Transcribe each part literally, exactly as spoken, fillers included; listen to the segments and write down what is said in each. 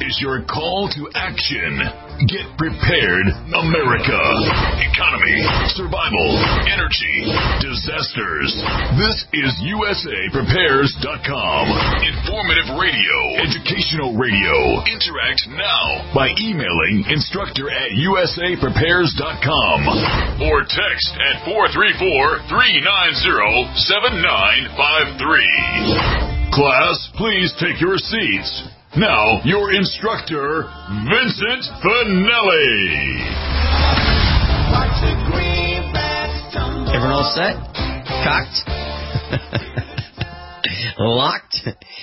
is your call to action. Get prepared, America. Economy, survival, energy, disasters. This is U S A Prepares dot com. Informative radio, educational radio. Interact now by emailing instructor at U S A Prepares dot com or text at four three four, three nine zero, seven nine five three. Class, please take your seats. Now, your instructor, Vincent Finelli. Everyone all set? Cocked? Locked?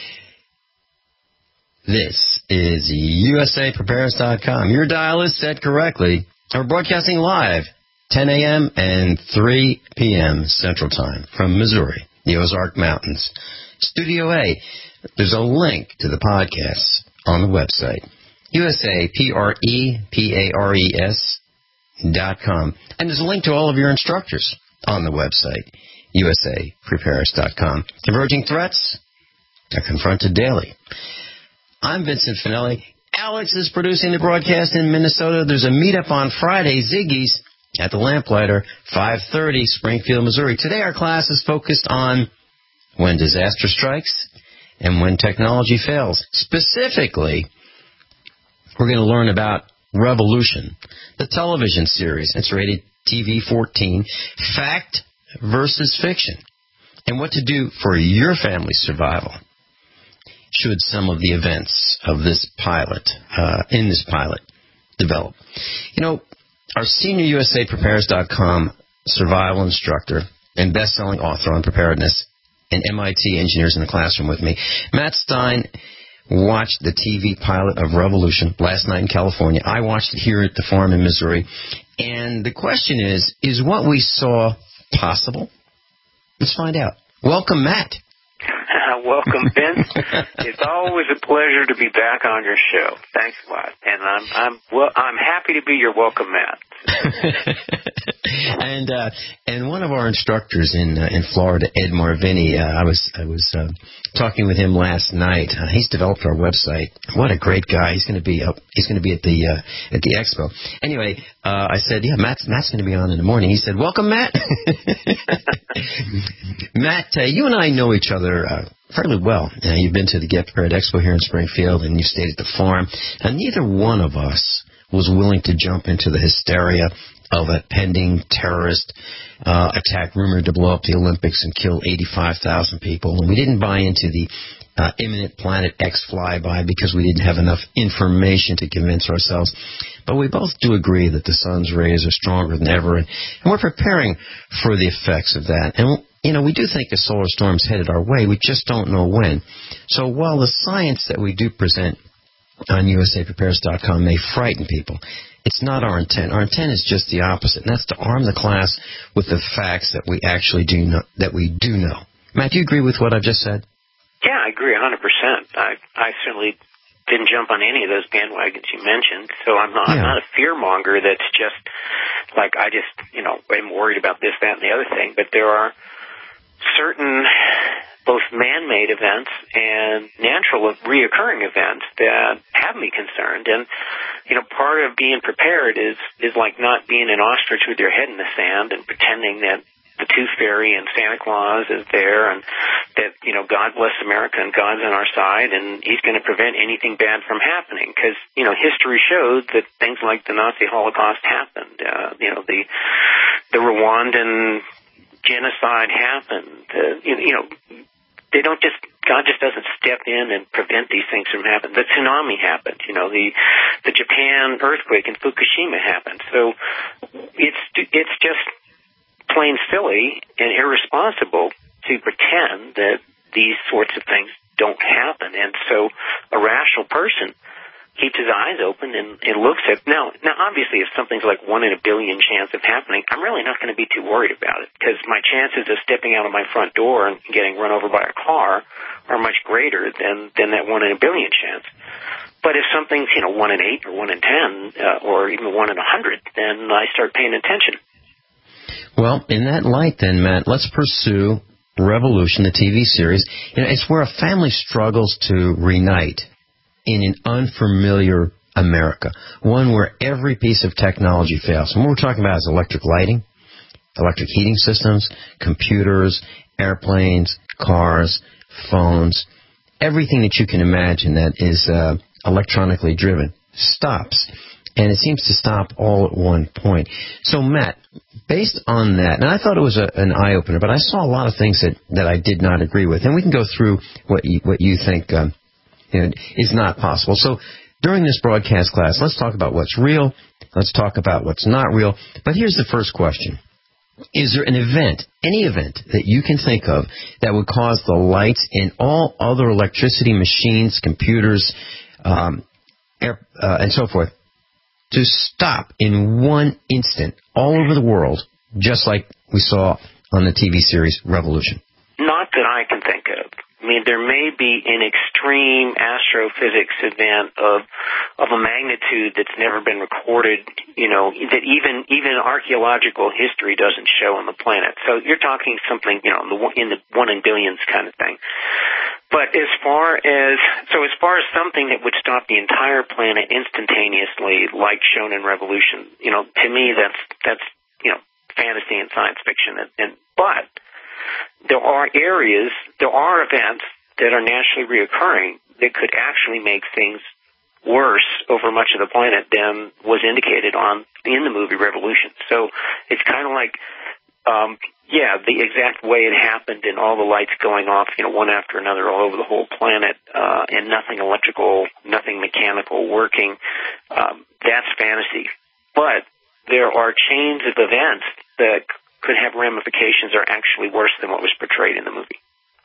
This is U S A Prepares dot com. Your dial is set correctly. We're broadcasting live, ten a.m. and three p.m. Central Time from Missouri, the Ozark Mountains. Studio A. There's a link to the podcast on the website, U S A P R E P A R E S dot com. And there's a link to all of your instructors on the website, U S A Prepares dot com. Emerging threats are confronted daily. I'm Vincent Finelli. Alex is producing the broadcast in Minnesota. There's a meetup on Friday, Ziggy's, at the Lamplighter, five thirty, Springfield, Missouri. Today our class is focused on when disaster strikes and when technology fails. Specifically, we're going to learn about Revolution, the television series. It's rated T V fourteen, fact versus fiction, and what to do for your family's survival should some of the events of this pilot, uh, in this pilot, develop. You know, our senior U S A Prepares dot com survival instructor and best-selling author on preparedness and M I T engineers in the classroom with me, Matt Stein, watched the T V pilot of Revolution last night in California. I watched it here at the farm in Missouri. And the question is, is what we saw possible? Let's find out. Welcome, Matt. Welcome, Vince. It's always a pleasure to be back on your show. Thanks a lot. And I'm I'm well I'm happy to be your welcome mat. and uh, and one of our instructors in uh, in Florida, Ed Marvini, uh, I was I was uh, talking with him last night. Uh, he's developed our website. What a great guy! He's going to be up. He's going to be at the uh, at the expo. Anyway, uh, I said, yeah, Matt's Matt's going to be on in the morning. He said, welcome, Matt. Matt, uh, you and I know each other uh, fairly well. Uh, you've been to the Get Prepared Expo here in Springfield, and you stayed at the farm. And neither one of us was willing to jump into the hysteria of a pending terrorist uh, attack rumored to blow up the Olympics and kill eighty-five thousand people. And we didn't buy into the uh, imminent Planet X flyby because we didn't have enough information to convince ourselves. But we both do agree that the sun's rays are stronger than ever, and, and we're preparing for the effects of that. And, you know, we do think a solar storm's headed our way. We just don't know when. So while the science that we do present on U S A Prepares dot com may frighten people, it's not our intent. Our intent is just the opposite, and that's to arm the class with the facts that we actually do know. That we do know. Matt, do you agree with what I've just said? Yeah, I agree one hundred percent. I I certainly didn't jump on any of those bandwagons you mentioned, so I'm not, yeah. I'm not a fear monger that's just like I just, you know, am worried about this, that, and the other thing. But there are certain both man-made events and natural reoccurring events that have me concerned. And, you know, part of being prepared is, is like not being an ostrich with your head in the sand and pretending that the Tooth Fairy and Santa Claus is there and that, you know, God bless America and God's on our side and he's going to prevent anything bad from happening. Because, you know, history shows that things like the Nazi Holocaust happened. Uh, you know, the, the Rwandan genocide happened. Uh, you, you know, they don't just, God just doesn't step in and prevent these things from happening. The tsunami happened, you know, the, the Japan earthquake in Fukushima happened. So it's, it's just plain silly and irresponsible to pretend that these sorts of things don't happen. And so a rational person keeps his eyes open and, and looks at now. Now, obviously, if something's like one in a billion chance of happening, I'm really not going to be too worried about it because my chances of stepping out of my front door and getting run over by a car are much greater than than that one in a billion chance. But if something's, you know, one in eight or one in ten uh, or even one in a hundred, then I start paying attention. Well, in that light, then, Matt, let's pursue Revolution, the T V series. You know, it's where a family struggles to reunite in an unfamiliar America, one where every piece of technology fails. And what we're talking about is electric lighting, electric heating systems, computers, airplanes, cars, phones, everything that you can imagine that is uh, electronically driven stops. And it seems to stop all at one point. So, Matt, based on that, and I thought it was a, an eye-opener, but I saw a lot of things that, that I did not agree with. And we can go through what you, what you think um, you know, is not possible. So during this broadcast class, let's talk about what's real. Let's talk about what's not real. But here's the first question. Is there an event, any event that you can think of that would cause the lights in all other electricity machines, computers, um, air, uh, and so forth, to stop in one instant all over the world, just like we saw on the T V series Revolution? Not that I can think of. I mean, there may be an extreme astrophysics event of of a magnitude that's never been recorded, you know, that even even archaeological history doesn't show on the planet. So you're talking something, you know, in the, in the one in billions kind of thing. But as far as, so as far as something that would stop the entire planet instantaneously, like shown in Revolution, you know, to me that's, that's, you know, fantasy and science fiction. And, and but there are areas, there are events that are naturally reoccurring that could actually make things worse over much of the planet than was indicated on in the movie Revolution. So it's kind of like, um, yeah, the exact way it happened and all the lights going off, you know, one after another all over the whole planet, uh, and nothing electrical, nothing mechanical working. Um, that's fantasy. But there are chains of events that could have ramifications are actually worse than what was portrayed in the movie.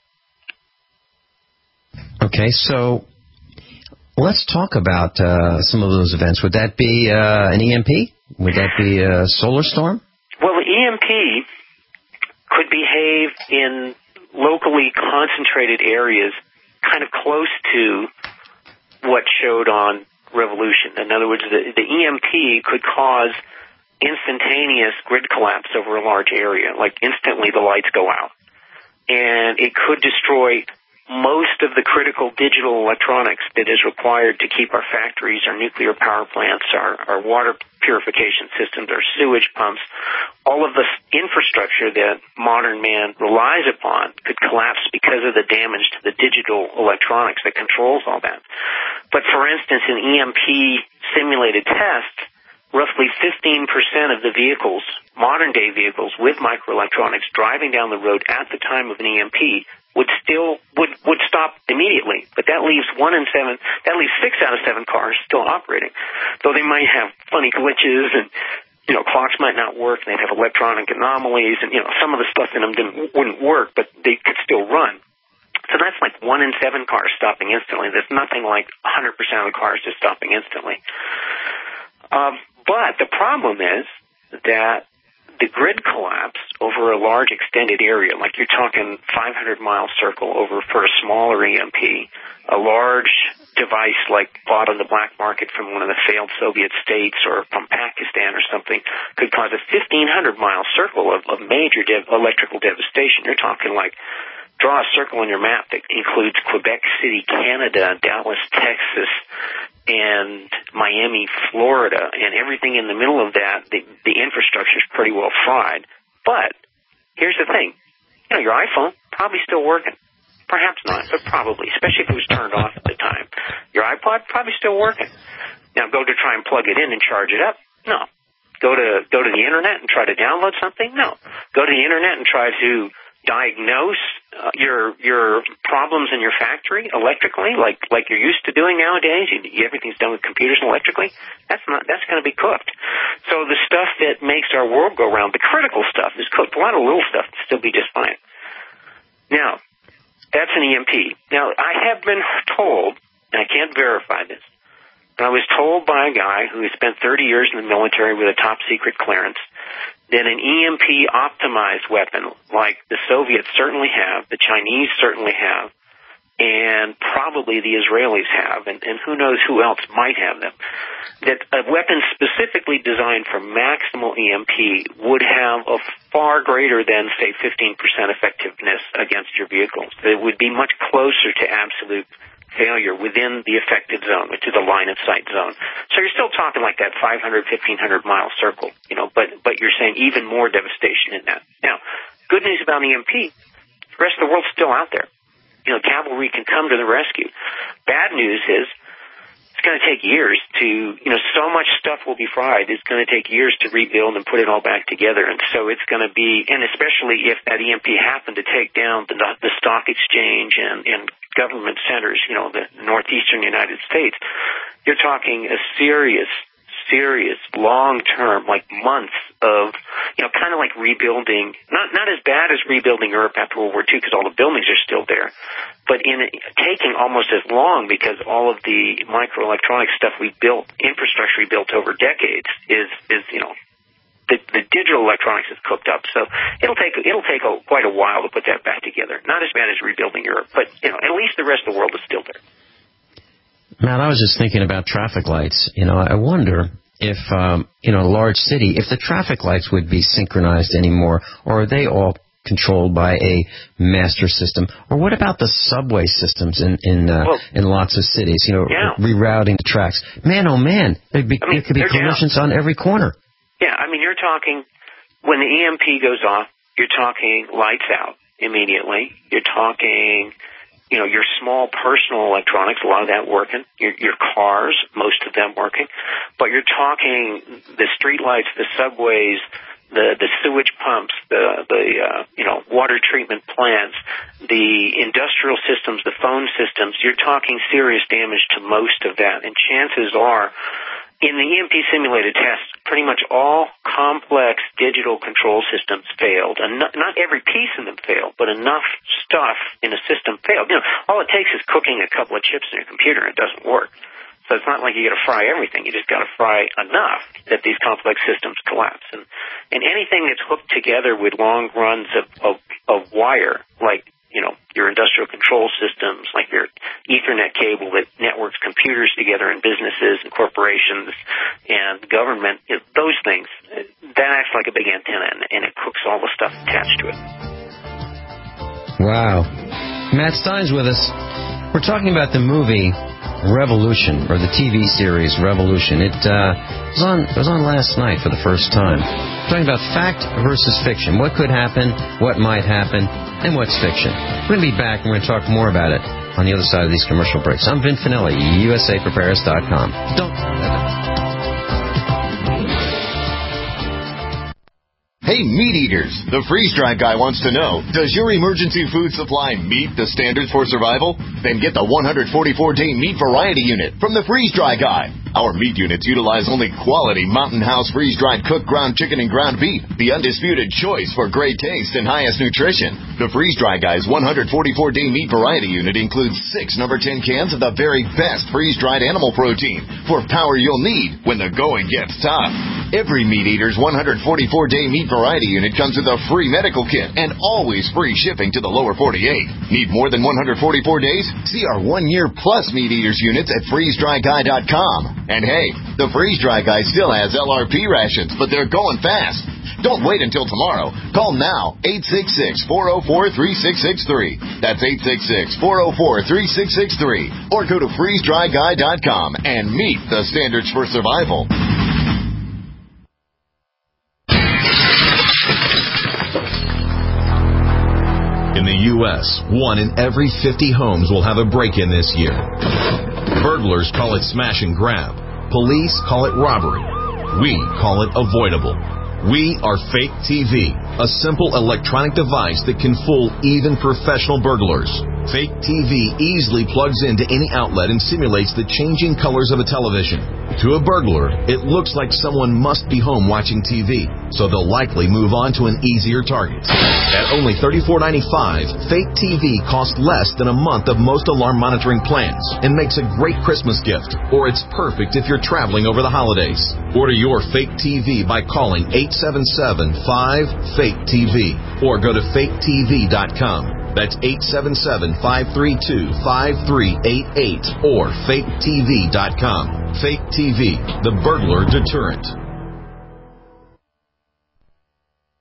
Okay, so let's talk about uh, some of those events. Would that be uh, an E M P? Would that be a solar storm? Well, the E M P could behave in locally concentrated areas kind of close to what showed on Revolution. In other words, the, the E M P could cause instantaneous grid collapse over a large area, like instantly the lights go out. And it could destroy most of the critical digital electronics that is required to keep our factories, our nuclear power plants, our, our water purification systems, our sewage pumps. All of the infrastructure that modern man relies upon could collapse because of the damage to the digital electronics that controls all that. But for instance, in E M P simulated tests, roughly fifteen percent of the vehicles, modern-day vehicles with microelectronics driving down the road at the time of an E M P would still, would, would stop immediately. But that leaves one in seven, that leaves six out of seven cars still operating. Though they might have funny glitches and, you know, clocks might not work, and they'd have electronic anomalies, and, you know, some of the stuff in them didn't, wouldn't work, but they could still run. So that's like one in seven cars stopping instantly. There's nothing like one hundred percent of the cars just stopping instantly. Um, But the problem is that the grid collapse over a large extended area, like you're talking five hundred mile circle over for a smaller E M P, a large device like bought on the black market from one of the failed Soviet states or from Pakistan or something, could cause a fifteen hundred mile circle of, of major dev- electrical devastation. You're talking like, draw a circle on your map that includes Quebec City, Canada, Dallas, Texas, and Miami, Florida, and everything in the middle of that. The, the infrastructure is pretty well fried. But here's the thing. You know, your iPhone probably still working. Perhaps not, but probably, especially if it was turned off at the time. Your iPod probably still working. Now, go to try and plug it in and charge it up? No. Go to go to the Internet and try to download something? No. Go to the Internet and try to diagnose uh, your your problems in your factory electrically, like like you're used to doing nowadays. You, everything's done with computers and electrically. That's not that's going to be cooked. So the stuff that makes our world go round, the critical stuff, is cooked. A lot of little stuff will still be just fine. Now, that's an E M P. Now, I have been told, and I can't verify this, but I was told by a guy who has spent thirty years in the military with a top secret clearance that an E M P-optimized weapon, like the Soviets certainly have, the Chinese certainly have, and probably the Israelis have, and, and who knows who else might have them, that a weapon specifically designed for maximal E M P would have a far greater than, say, fifteen percent effectiveness against your vehicles. It would be much closer to absolute failure within the affected zone, which is a line of sight zone. So you're still talking like that five hundred, fifteen hundred mile circle, you know, but, but you're saying even more devastation in that. Now, good news about E M P, the rest of the world's still out there. You know, cavalry can come to the rescue. Bad news is it's going to take years to, you know, so much stuff will be fried. It's going to take years to rebuild and put it all back together. And so it's going to be, and especially if that E M P happened to take down the, the stock exchange and, and government centers, you know, the northeastern United States, you're talking a serious, serious, long-term, like months of, you know, kind of like rebuilding, not not as bad as rebuilding Europe after World War Two because all the buildings are still there, but in taking almost as long because all of the microelectronic stuff we built, infrastructure we built over decades is, is you know, the, the digital electronics is cooked up. So it'll take it'll take a, quite a while to put that back together. Not as bad as rebuilding Europe, but, you know, at least the rest of the world is still there. Matt, I was just thinking about traffic lights. You know, I wonder if, um, you know, a large city, if the traffic lights would be synchronized anymore, or are they all controlled by a master system? Or what about the subway systems in in, uh, well, in lots of cities, you know, yeah. rerouting the tracks? Man, oh, man, be, I mean, there could be collisions down on every corner. Yeah, I mean, you're talking, when the E M P goes off, you're talking lights out immediately. You're talking, you know, your small personal electronics, a lot of that working, your, your cars, most of them working, but you're talking the street lights, the subways, the, the sewage pumps, the, the, uh, you know, water treatment plants, the industrial systems, the phone systems. You're talking serious damage to most of that, and chances are, in the E M P simulated tests, pretty much all complex digital control systems failed. And not, not every piece of them failed, but enough stuff in a system failed. You know, all it takes is cooking a couple of chips in your computer and it doesn't work. So it's not like you got to fry everything. You just got to fry enough that these complex systems collapse. And, and anything that's hooked together with long runs of, of, of wire, like, you know, your industrial control systems, like your Ethernet cable that networks computers together in businesses and corporations and government, you know, those things, that acts like a big antenna, and, and it cooks all the stuff attached to it. Wow. Matt Stein's with us. We're talking about the movie Revolution, or the T V series Revolution. It uh, was on it was on last night for the first time. We're talking about fact versus fiction. What could happen, what might happen, and what's fiction. We're going to be back and we're going to talk more about it on the other side of these commercial breaks. I'm Vin Finelli, U S A Prepares dot com. Don't... Hey, meat eaters, the freeze-dried guy wants to know, does your emergency food supply meet the standards for survival? Then get the one hundred forty-four day meat variety unit from the freeze-dry guy. Our meat units utilize only quality Mountain House freeze-dried cooked ground chicken and ground beef, the undisputed choice for great taste and highest nutrition. The freeze-dry guy's one hundred forty-four day meat variety unit includes six number ten cans of the very best freeze-dried animal protein for power you'll need when the going gets tough. Every meat eater's one hundred forty-four day meat variety unit comes with a free medical kit and always free shipping to the lower forty-eight. Need more than one hundred forty-four days? See our one-year plus meat eaters units at freeze dry guy dot com. And hey, the Freeze Dry Guy still has L R P rations, but they're going fast. Don't wait until tomorrow. Call now, eight six six, four oh four, three six six three. That's eight six six, four oh four, three six six three. Or go to freeze dry guy dot com and meet the standards for survival. In the U S, one in every fifty homes will have a break-in this year. Burglars call it smash and grab. Police call it robbery. We call it avoidable. We are Fake T V, a simple electronic device that can fool even professional burglars. Fake T V easily plugs into any outlet and simulates the changing colors of a television. To a burglar, it looks like someone must be home watching T V, so they'll likely move on to an easier target. At only thirty-four ninety-five, Fake T V costs less than a month of most alarm monitoring plans and makes a great Christmas gift, or it's perfect if you're traveling over the holidays. Order your Fake T V by calling eight seven seven, five, fake T V or go to fake T V dot com. That's eight seven seven, five three two, five three eight eight or fake T V dot com. Fake T V, the burglar deterrent.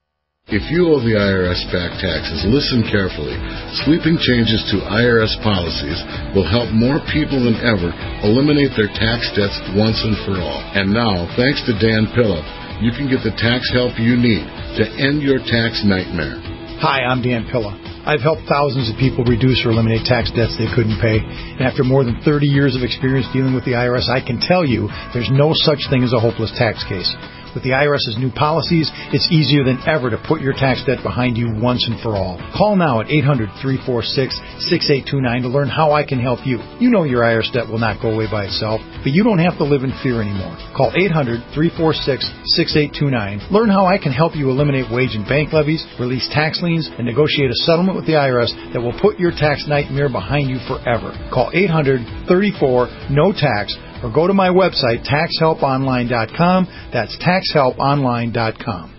If you owe the I R S back taxes, listen carefully. Sweeping changes to I R S policies will help more people than ever eliminate their tax debts once and for all. And now, thanks to Dan Pilla, you can get the tax help you need to end your tax nightmare. Hi, I'm Dan Pilla. I've helped thousands of people reduce or eliminate tax debts they couldn't pay. And after more than thirty years of experience dealing with the I R S, I can tell you there's no such thing as a hopeless tax case. With the I R S's new policies, it's easier than ever to put your tax debt behind you once and for all. Call now at eight hundred, three four six, six eight two nine to learn how I can help you. You know your I R S debt will not go away by itself, but you don't have to live in fear anymore. Call eight hundred, three four six, six eight two nine. Learn how I can help you eliminate wage and bank levies, release tax liens, and negotiate a settlement with the I R S that will put your tax nightmare behind you forever. Call eight hundred, thirty-four, no tax or go to my website, tax help online dot com. That's tax help online dot com.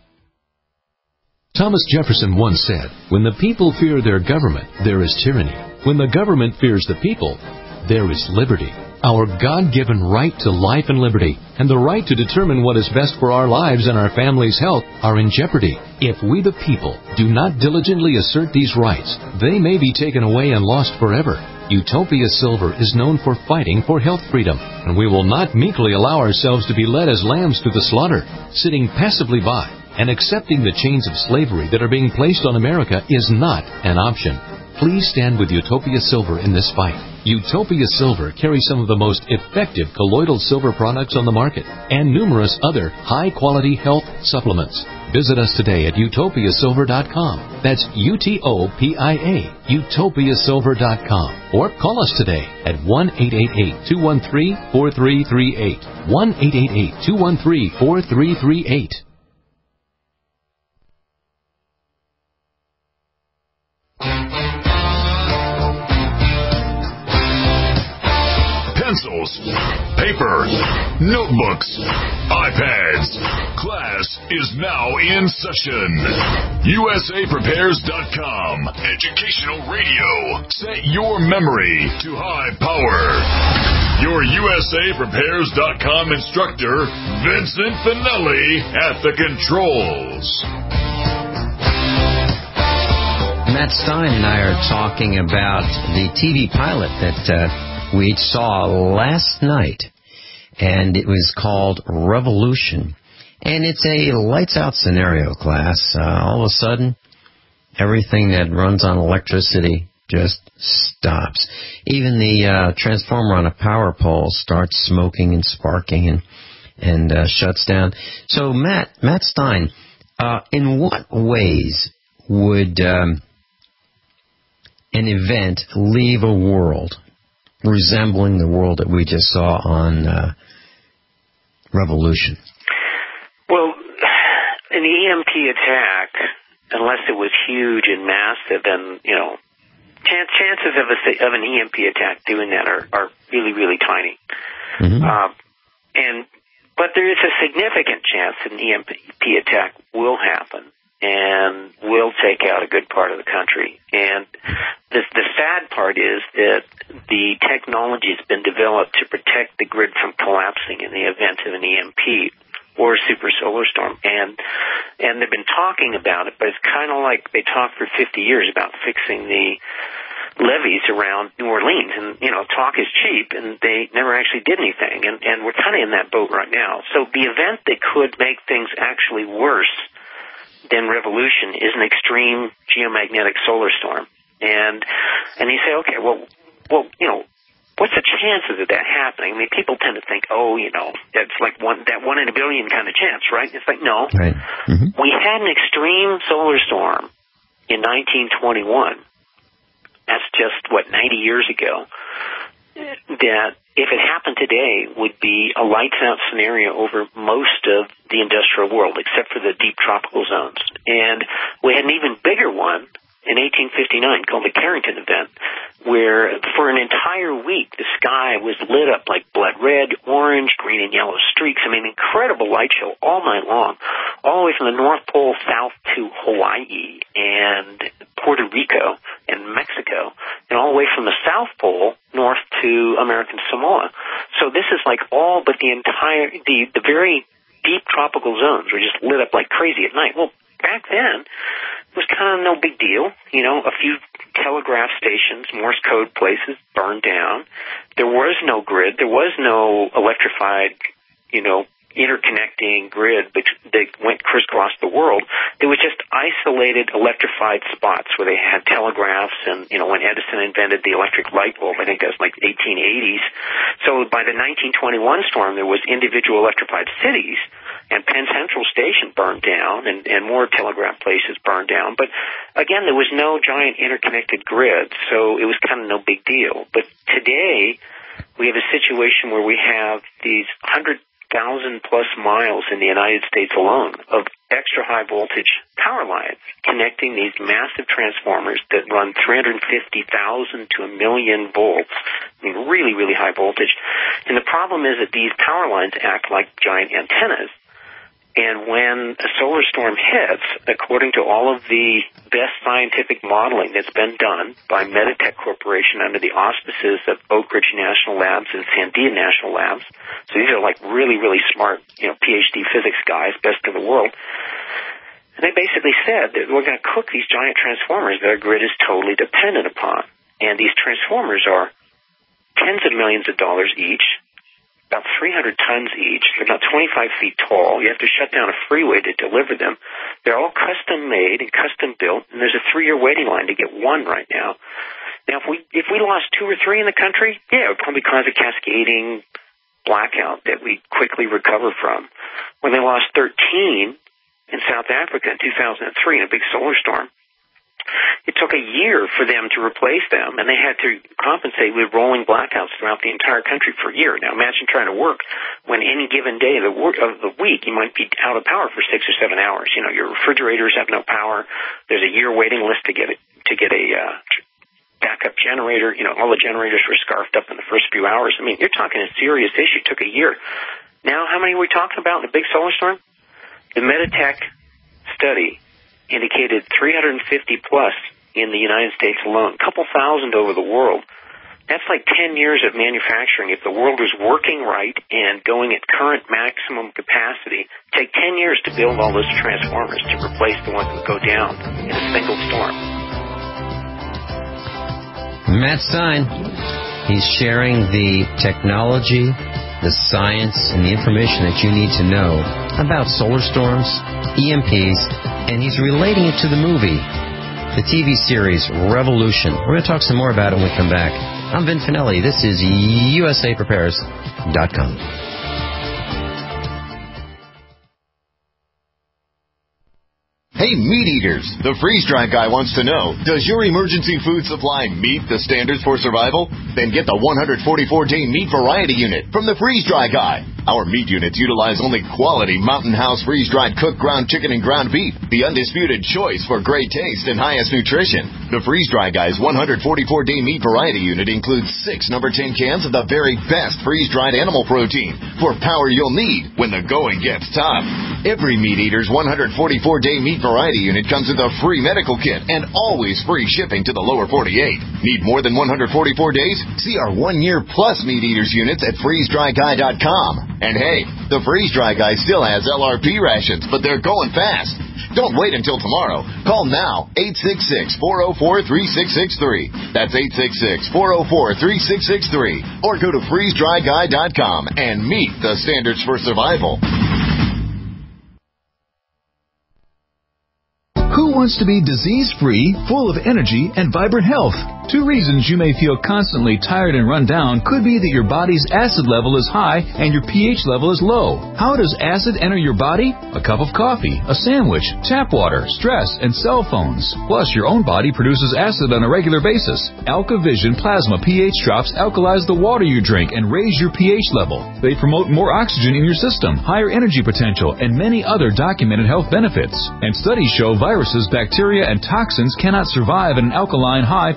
Thomas Jefferson once said, "When the people fear their government, there is tyranny. When the government fears the people, there is liberty." Our God-given right to life and liberty and the right to determine what is best for our lives and our family's health are in jeopardy. If we the people do not diligently assert these rights, they may be taken away and lost forever. Utopia Silver is known for fighting for health freedom, and we will not meekly allow ourselves to be led as lambs to the slaughter. Sitting passively by and accepting the chains of slavery that are being placed on America is not an option. Please stand with Utopia Silver in this fight. Utopia Silver carries some of the most effective colloidal silver products on the market and numerous other high-quality health supplements. Visit us today at utopia silver dot com. That's U T O P I A, utopia silver dot com. Or call us today at one eight eight eight, two one three, four three three eight. one eight eight eight, two one three, four three three eight. Pencils, paper, notebooks, iPads. Class is now in session. U S A Prepares dot com. Educational radio. Set your memory to high power. Your U S A Prepares dot com instructor, Vincent Finelli, at the controls. Matt Stein and I are talking about the T V pilot that uh, we saw last night, and it was called Revolution. And it's a lights-out scenario, class. Uh, all of a sudden, everything that runs on electricity just stops. Even the uh, transformer on a power pole starts smoking and sparking and and uh, shuts down. So, Matt, Matt Stein, uh, in what ways would um, an event leave a world resembling the world that we just saw on uh, Revolution? Well, an E M P attack, unless it was huge and massive, and, you know, chance, chances of, a, of an E M P attack doing that are, are really, really tiny. Mm-hmm. Uh, and But there is a significant chance an E M P attack will happen and will take out a good part of the country. And the, the sad part is that the technology has been developed to protect the grid from collapsing in the event of an E M P or a super solar storm. And and they've been talking about it, but it's kind of like they talked for fifty years about fixing the levees around New Orleans. And, you know, talk is cheap, and they never actually did anything. And, and we're kind of in that boat right now. So the event that could make things actually worse than Revolution is an extreme geomagnetic solar storm. And and you say, okay, well, well, you know, what's the chances of that happening? I mean, people tend to think, oh, you know, that's like one that one in a billion kind of chance, right? It's like, no. Right. Mm-hmm. We had an extreme solar storm in nineteen twenty-one. That's just, what, ninety years ago. That, if it happened today, would be a lights-out scenario over most of the industrial world, except for the deep tropical zones. And we had an even bigger one in eighteen fifty-nine called the Carrington event, where for an entire week the sky was lit up like blood red, orange, green, and yellow streaks. I mean, incredible light show all night long, all the way from the North Pole south to Hawaii and Puerto Rico and Mexico, and all the way from the South Pole north to American Samoa. So this is like all but the entire, the, the very deep tropical zones were just lit up like crazy at night. Well, back then, it was kind of no big deal. You know, a few telegraph stations, Morse code places burned down. There was no grid. There was no electrified, you know, interconnecting grid that went crisscross the world. There was just isolated electrified spots where they had telegraphs, and, you know, when Edison invented the electric light bulb, I think that was like eighteen eighties. So by the nineteen twenty-one storm, there was individual electrified cities, and Penn Central Station burned down, and, and more telegraph places burned down. But again, there was no giant interconnected grid, so it was kind of no big deal. But today, we have a situation where we have these hundred thousand plus miles in the United States alone of extra high voltage power lines connecting these massive transformers that run three hundred fifty thousand to a million volts. I mean, really, really high voltage. And the problem is that these power lines act like giant antennas. And when a solar storm hits, according to all of the best scientific modeling that's been done by Meditech Corporation under the auspices of Oak Ridge National Labs and Sandia National Labs, so these are like really, really smart, you know, P H D physics guys, best in the world, and they basically said that we're going to cook these giant transformers that our grid is totally dependent upon. And these transformers are tens of millions of dollars each, about three hundred tons each. They're about twenty-five feet tall. You have to shut down a freeway to deliver them. They're all custom made and custom built, and there's a three-year waiting line to get one right now. Now, if we if we lost two or three in the country, yeah, it would probably cause a cascading blackout that we quickly recover from. When they lost thirteen in South Africa in two thousand three in a big solar storm, it took a year for them to replace them, and they had to compensate with rolling blackouts throughout the entire country for a year. Now, imagine trying to work when any given day of the, work, of the week you might be out of power for six or seven hours. You know, your refrigerators have no power. There's a year waiting list to get it, to get a uh, backup generator. You know, all the generators were scarfed up in the first few hours. I mean, you're talking a serious issue. It took a year. Now, how many are we talking about in the big solar storm? The Meditech study indicated three hundred fifty plus in the United States alone, a couple thousand over the world. That's like ten years of manufacturing. If the world was working right and going at current maximum capacity, take ten years to build all those transformers to replace the ones that go down in a single storm. Matt Stein, he's sharing the technology, the science, and the information that you need to know about solar storms, E M Ps, and he's relating it to the movie, the T V series Revolution. We're going to talk some more about it when we come back. I'm Vin Finelli. This is U S A Prepares dot com. Hey, meat eaters! The Freeze Dry Guy wants to know, does your emergency food supply meet the standards for survival? Then get the one hundred forty-four day meat variety unit from the Freeze Dry Guy. Our meat units utilize only quality Mountain House freeze-dried cooked ground chicken and ground beef, the undisputed choice for great taste and highest nutrition. The Freeze Dry Guy's one hundred forty-four day meat variety unit includes six number ten cans of the very best freeze-dried animal protein for power you'll need when the going gets tough. Every meat eater's one hundred forty-four day meat variety unit comes with a free medical kit and always free shipping to the lower forty-eight. Need more than one hundred forty-four days? See our one-year plus meat eaters units at freeze dry guy dot com. And hey, the Freeze Dry Guy still has L R P rations, but they're going fast. Don't wait until tomorrow. Call now, eight six six, four oh four, three six six three. That's eight six six, four oh four, three six six three. Or go to freeze dry guy dot com and meet the standards for survival. Who wants to be disease-free, full of energy, and vibrant health? Two reasons you may feel constantly tired and run down could be that your body's acid level is high and your pH level is low. How does acid enter your body? A cup of coffee, a sandwich, tap water, stress, and cell phones. Plus, your own body produces acid on a regular basis. AlkaVision Plasma pH drops alkalize the water you drink and raise your pH level. They promote more oxygen in your system, higher energy potential, and many other documented health benefits. And studies show viruses, bacteria, and toxins cannot survive at an alkaline high pH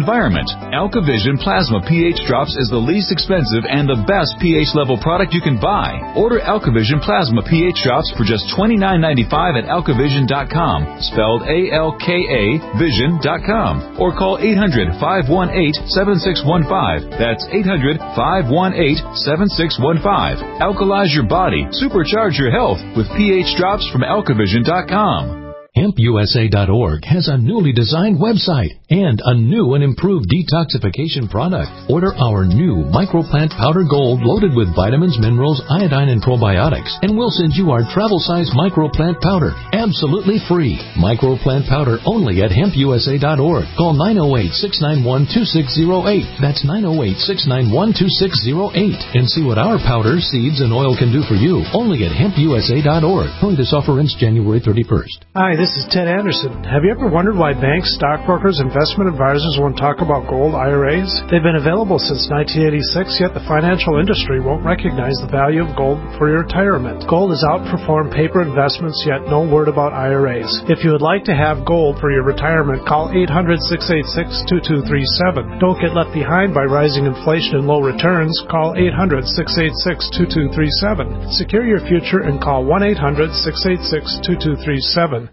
environment. AlkaVision Plasma pH Drops is the least expensive and the best pH level product you can buy. Order AlkaVision Plasma pH Drops for just twenty-nine ninety-five at alka vision dot com, spelled A L K A vision dot com, or call eight hundred, five one eight, seven six one five. That's eight hundred, five one eight, seven six one five. Alkalize your body, supercharge your health with pH Drops from alka vision dot com. hemp u s a dot org has a newly designed website and a new and improved detoxification product. Order our new Microplant Powder Gold loaded with vitamins, minerals, iodine, and probiotics, and we'll send you our travel-size Microplant Powder absolutely free. Microplant Powder only at hemp u s a dot org. Call nine oh eight, six nine one, two six oh eight. That's nine oh eight, six nine one, two six oh eight. And see what our powder, seeds, and oil can do for you only at hemp u s a dot org. Only this offer ends January thirty-first. Hi, this is Ted Anderson. Have you ever wondered why banks, stockbrokers, investment advisors won't talk about gold I R As? They've been available since nineteen eighty-six, yet the financial industry won't recognize the value of gold for your retirement. Gold has outperformed paper investments, yet no word about I R As. If you would like to have gold for your retirement, call eight hundred, six eight six, two two three seven. Don't get left behind by rising inflation and low returns. Call eight hundred, six eight six, two two three seven. Secure your future and call one eight hundred, six eight six, two two three seven.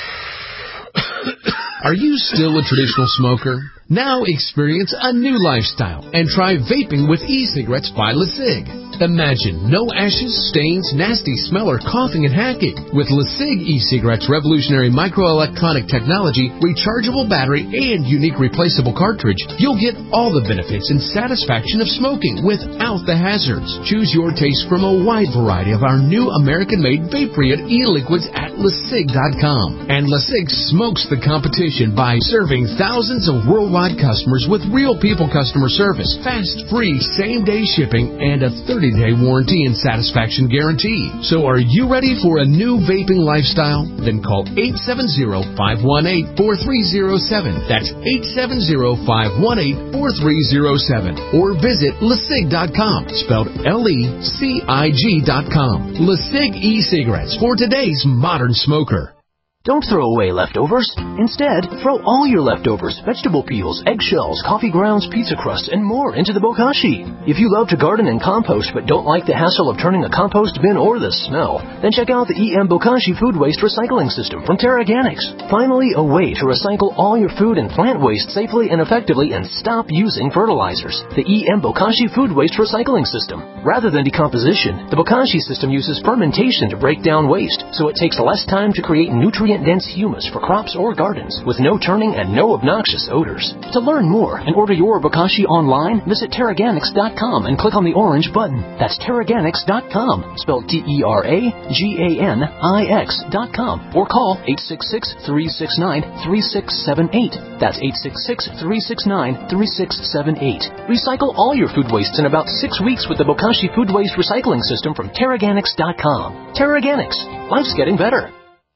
Are you still a traditional smoker? Now experience a new lifestyle and try vaping with e-cigarettes by LeSig. Imagine no ashes, stains, nasty smell, or coughing and hacking. With LeSig e-cigarettes' revolutionary microelectronic technology, rechargeable battery, and unique replaceable cartridge, you'll get all the benefits and satisfaction of smoking without the hazards. Choose your taste from a wide variety of our new American-made vape-free e-liquids at LeSig dot com. And LeSig smokes the competition by serving thousands of worldwide customers with real people customer service, fast, free, same-day shipping, and a thirty-day warranty and satisfaction guarantee. So are you ready for a new vaping lifestyle? Then call eight seven zero, five one eight, four three zero seven. That's eight seven zero, five one eight, four three zero seven. Or visit LeSig dot com, spelled L E C I G dot com. LeSig e-cigarettes for today's modern smoker. Don't throw away leftovers. Instead, throw all your leftovers, vegetable peels, eggshells, coffee grounds, pizza crusts, and more into the bokashi. If you love to garden and compost but don't like the hassle of turning a compost bin or the smell, then check out the E M Bokashi Food Waste Recycling System from Terraganics. Finally, a way to recycle all your food and plant waste safely and effectively and stop using fertilizers. The E M Bokashi Food Waste Recycling System. Rather than decomposition, the Bokashi system uses fermentation to break down waste, so it takes less time to create nutrient-dense humus for crops or gardens with no turning and no obnoxious odors. To learn more and order your Bokashi online, visit Terraganics dot com and click on the orange button. That's Terraganics dot com, spelled T E R A G A N I X dot com, or call eight six six, three six nine, three six seven eight. That's eight six six, three six nine, three six seven eight. Recycle all your food wastes in about six weeks with the Bokashi Food Waste Recycling System from Terraganics dot com. Terraganics. Life's getting better.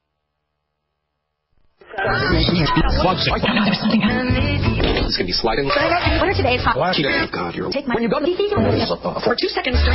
It's going to be sliding. What are today's hot? Oh, God, you're... Take my... When you go to... For two seconds during...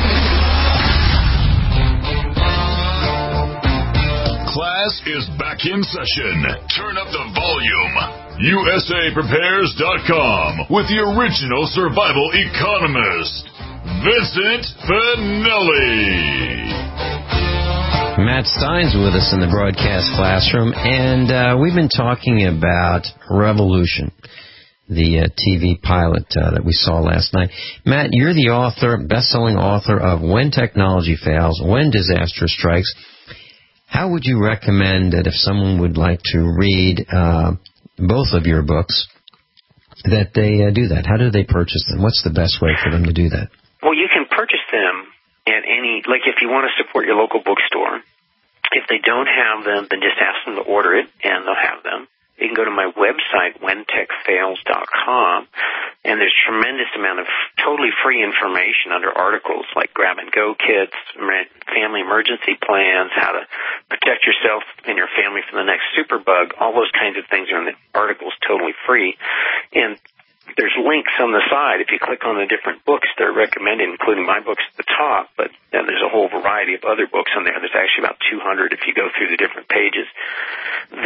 Class is back in session. Turn up the volume. U S A Prepares dot com with the original survival economist, Vincent Finelli. Matt Stein's with us in the broadcast classroom, and uh, we've been talking about Revolution, the uh, T V pilot uh, that we saw last night. Matt, you're the author, best-selling author of When Technology Fails, When Disaster Strikes. How would you recommend that if someone would like to read uh, both of your books, that they uh, do that? How do they purchase them? What's the best way for them to do that? Well, you can purchase them at any, like if you want to support your local bookstore. If they don't have them, then just ask them to order it, and they'll have them. You can go to my website, when tech fails dot com, and there's a tremendous amount of totally free information under articles like grab-and-go kits, family emergency plans, how to protect yourself and your family from the next superbug. All those kinds of things are in the articles, totally free. And there's links on the side. If you click on the different books they're recommended, including my books at the top, but then there's a whole variety of other books on there. There's actually about two hundred if you go through the different pages.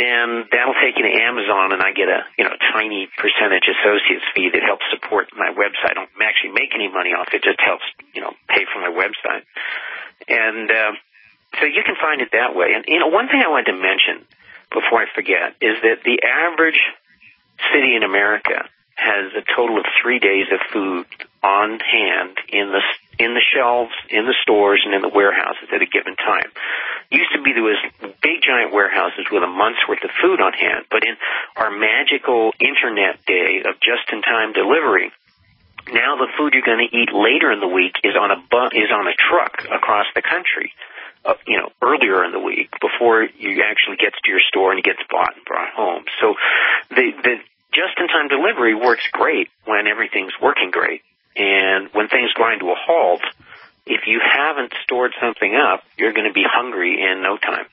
then that'll take you to Amazon, and I get a you know tiny percentage associates fee that helps support my website. I don't actually make any money off it; it just helps you know pay for my website. And uh, so you can find it that way. And you know, one thing I wanted to mention before I forget is that the average city in America has a total of three days of food on hand in the in the shelves, in the stores, and in the warehouses at a given time. Used to be there was big giant warehouses with a month's worth of food on hand, but in our magical internet day of just-in-time delivery, now the food you're going to eat later in the week is on a bu- is on a truck across the country. Uh, you know, earlier in the week before you actually gets to your store and it gets bought and brought home. So the the just-in-time delivery works great when everything's working great. And when things grind to a halt, if you haven't stored something up, you're going to be hungry in no time.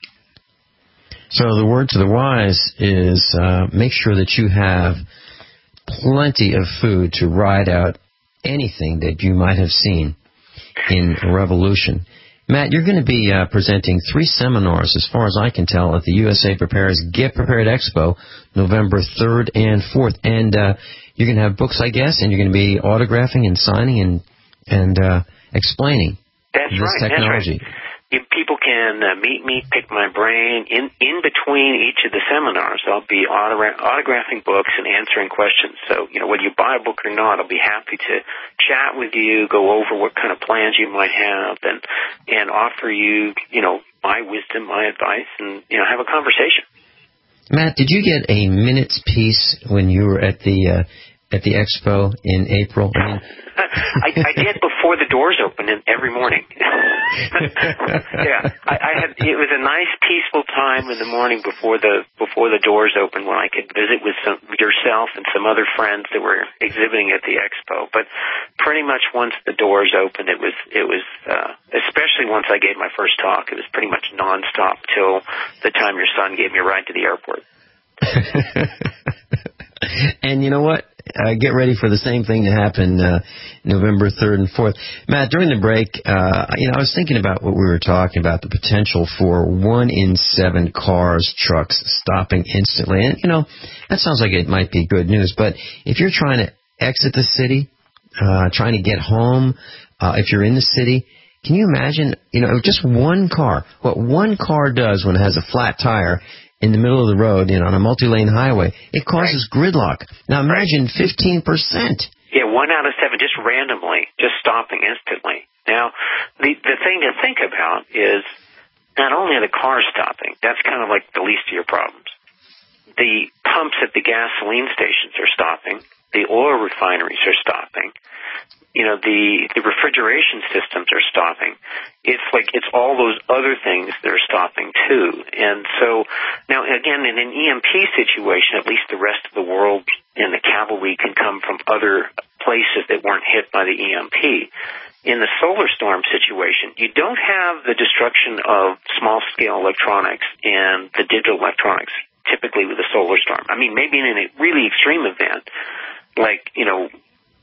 So the word to the wise is uh, make sure that you have plenty of food to ride out anything that you might have seen in a revolution. Matt, you're going to be uh, presenting three seminars, as far as I can tell, at the U S A Prepares Get Prepared Expo, November third and fourth. And uh, you're going to have books, I guess, and you're going to be autographing and signing and and uh, explaining that's this right, technology. That's right. You, people can uh, meet me, pick my brain. In in between each of the seminars, I'll be autogra- autographing books and answering questions. So, you know, whether you buy a book or not, I'll be happy to chat with you, go over what kind of plans you might have, and and offer you, you know, my wisdom, my advice, and, you know, have a conversation. Matt, did you get a minute's peace when you were at the uh, at the expo in April? I mean, I, I did before the doors opened and every morning. yeah, I, I had. It was a nice, peaceful time in the morning before the before the doors opened, when I could visit with some yourself and some other friends that were exhibiting at the expo. But pretty much once the doors opened, it was it was uh, especially once I gave my first talk, it was pretty much nonstop till the time your son gave me a ride to the airport. And you know what? Uh, get ready for the same thing to happen uh, November third and fourth. Matt, during the break, uh, you know, I was thinking about what we were talking about, the potential for one in seven cars, trucks stopping instantly. And, you know, that sounds like it might be good news. But if you're trying to exit the city, uh, trying to get home, uh, if you're in the city, can you imagine, you know, just one car, what one car does when it has a flat tire in the middle of the road, you know, on a multi-lane highway, it causes right. gridlock. Now imagine fifteen percent. Yeah, one out of seven just randomly, just stopping instantly. Now, the the thing to think about is not only are the cars stopping, that's kind of like the least of your problems. The pumps at the gasoline stations are stopping. The oil refineries are stopping. You know, the, the refrigeration systems are stopping. It's like, it's all those other things that are stopping too. And so, now again, in an E M P situation, at least the rest of the world and the cavalry can come from other places that weren't hit by the E M P. In the solar storm situation, you don't have the destruction of small-scale electronics and the digital electronics, typically with a solar storm. I mean, maybe in a really extreme event, like, you know,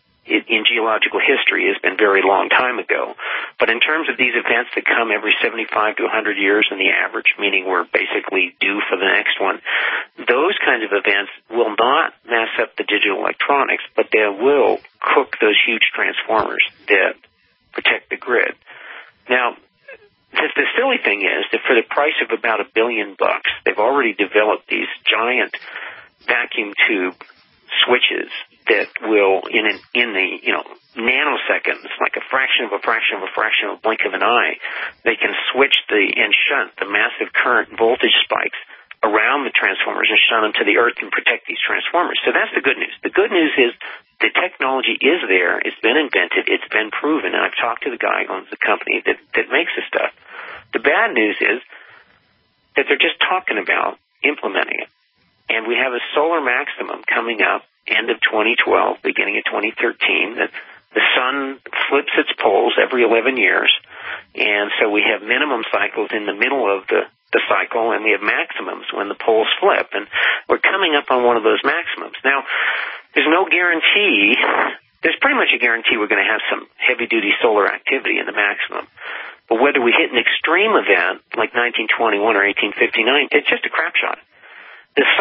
in geological history has been very long time ago. But in terms of these events that come every seventy-five to one hundred years in the average, meaning we're basically due for the next one, those kinds of events will not mess up the digital electronics, but they will cook those huge transformers that protect the grid. Now, the, the silly thing is that for the price of about a billion bucks, they've already developed these giant vacuum tube switches that will, in an, in the, you know, nanoseconds, like a fraction of a fraction of a fraction of a blink of an eye, they can switch the, and shunt the massive current voltage spikes around the transformers and shunt them to the earth and protect these transformers. So that's the good news. The good news is the technology is there. It's been invented. It's been proven. And I've talked to the guy who owns the company that, that makes this stuff. The bad news is that they're just talking about implementing it. And we have a solar maximum coming up end of twenty twelve, beginning of twenty thirteen, that the sun flips its poles every eleven years. And so we have minimum cycles in the middle of the, the cycle, and we have maximums when the poles flip. And we're coming up on one of those maximums. Now, there's no guarantee. There's pretty much a guarantee we're going to have some heavy-duty solar activity in the maximum. But whether we hit an extreme event like nineteen twenty-one or eighteen fifty-nine, it's just a crap shot.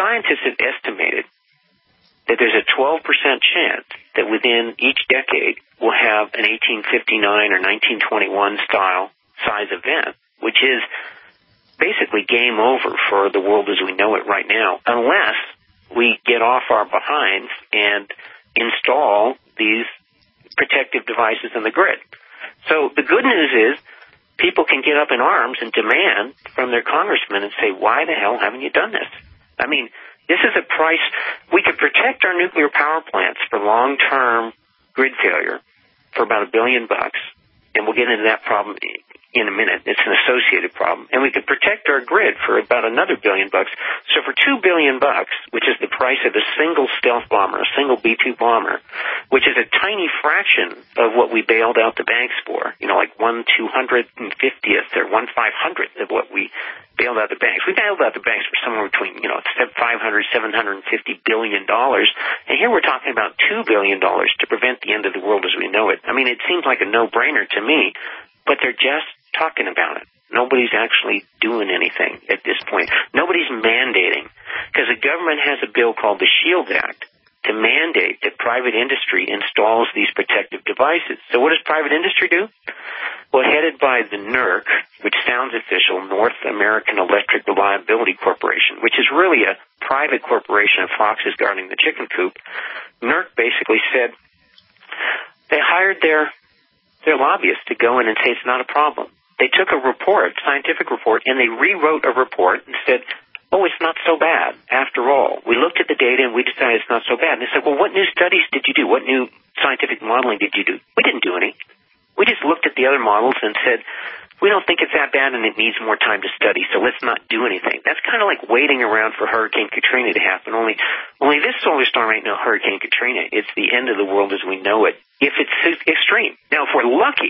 scientists have estimated that there's a twelve percent chance that within each decade we'll have an eighteen fifty-nine or nineteen twenty-one style size event, which is basically game over for the world as we know it right now, unless we get off our behinds and install these protective devices in the grid. So the good news is people can get up in arms and demand from their congressmen and say, why the hell haven't you done this? I mean, this is a price. We could protect our nuclear power plants for long-term grid failure for about a billion bucks, and we'll get into that problem in a minute. It's an associated problem. And we could protect our grid for about another billion bucks. So for two billion bucks, which is the price of a single stealth bomber, a single B two bomber, which is a tiny fraction of what we bailed out the banks for, you know, like one two hundred fiftieth or one five hundredth of what we bailed out the banks. We bailed out the banks for somewhere between, you know, five hundred, seven hundred fifty billion dollars. And here we're talking about two billion dollars to prevent the end of the world as we know it. I mean, it seems like a no-brainer to me, but they're just talking about it. Nobody's actually doing anything at this point. Nobody's mandating, because the government has a bill called the SHIELD Act to mandate that private industry installs these protective devices. So what does private industry do? Well, headed by the N E R C, which sounds official, North American Electric Reliability Corporation, which is really a private corporation of foxes guarding the chicken coop, N E R C basically said they hired their their lobbyists to go in and say it's not a problem. They took a report, scientific report, and they rewrote a report and said, oh, it's not so bad after all. We looked at the data and we decided it's not so bad. And they said, well, what new studies did you do? What new scientific modeling did you do? We didn't do any. We just looked at the other models and said, we don't think it's that bad and it needs more time to study, so let's not do anything. That's kind of like waiting around for Hurricane Katrina to happen, only only this solar storm ain't no Hurricane Katrina. It's the end of the world as we know it, if it's extreme. Now, if we're lucky,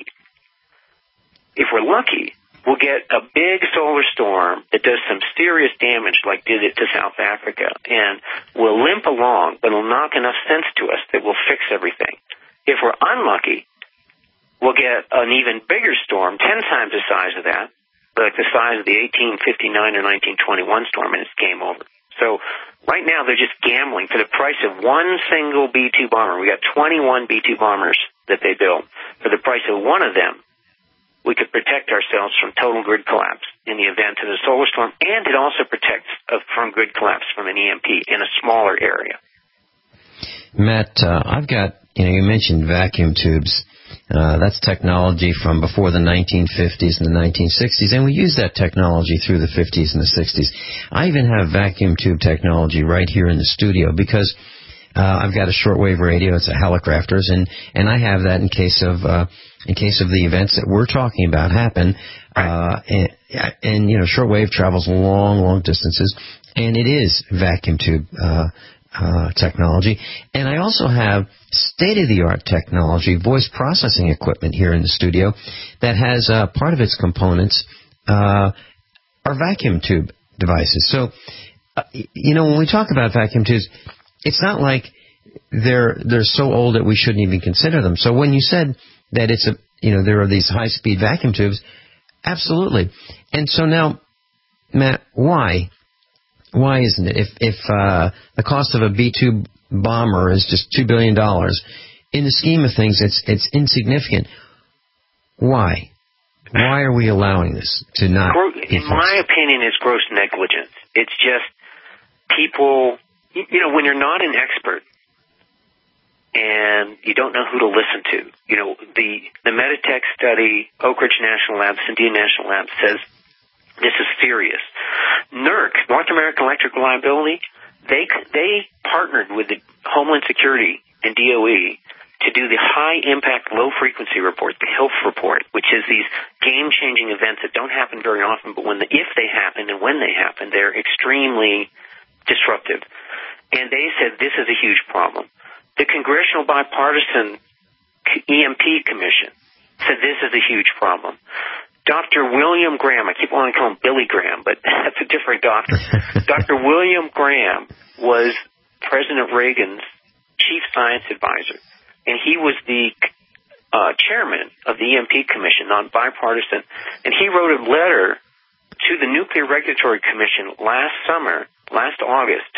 if we're lucky, we'll get a big solar storm that does some serious damage like did it to South Africa, and we'll limp along, but it'll knock enough sense to us that we'll fix everything. If we're unlucky, we'll get an even bigger storm, ten times the size of that, like the size of the eighteen fifty-nine or nineteen twenty-one storm, and it's game over. So right now they're just gambling for the price of one single B two bomber. We got twenty-one B two bombers that they built. For the price of one of them, we could protect ourselves from total grid collapse in the event of a solar storm, and it also protects uh, from grid collapse from an E M P in a smaller area. Matt, uh, I've got, you know, you mentioned vacuum tubes. Uh, that's technology from before the nineteen fifties and the nineteen sixties, and we used that technology through the fifties and the sixties. I even have vacuum tube technology right here in the studio because uh, I've got a shortwave radio. It's a Helicrafters, and, and I have that in case of uh, in case of the events that we're talking about happen. Uh, and, and, you know, shortwave travels long, long distances, and it is vacuum tube uh Uh, technology. And I also have state-of-the-art technology, voice processing equipment here in the studio that has uh, part of its components uh, are vacuum tube devices. So, uh, you know, when we talk about vacuum tubes, it's not like they're they're so old that we shouldn't even consider them. So when you said that it's a, you know, there are these high-speed vacuum tubes, absolutely. And so now, Matt, why? Why isn't it? If if uh, the cost of a B two bomber is just two billion dollars, in the scheme of things, it's it's insignificant. Why? Why are we allowing this to not be In my opinion, it's gross negligence. It's just people, you know, when you're not an expert and you don't know who to listen to. You know, the, the Meditech study, Oak Ridge National Lab, Sandia National Lab says this is serious. N E R C, North American Electric Reliability, they they partnered with the Homeland Security and D O E to do the high-impact, low-frequency report, the H I L F report, which is these game-changing events that don't happen very often, but when the, if they happen and when they happen, they're extremely disruptive. And they said this is a huge problem. The Congressional Bipartisan E M P Commission said this is a huge problem. Doctor William Graham, I keep wanting to call him Billy Graham, but that's a different doctor. Doctor William Graham was President Reagan's chief science advisor, and he was the uh, chairman of the E M P Commission, non-bipartisan, and he wrote a letter to the Nuclear Regulatory Commission last summer, last August,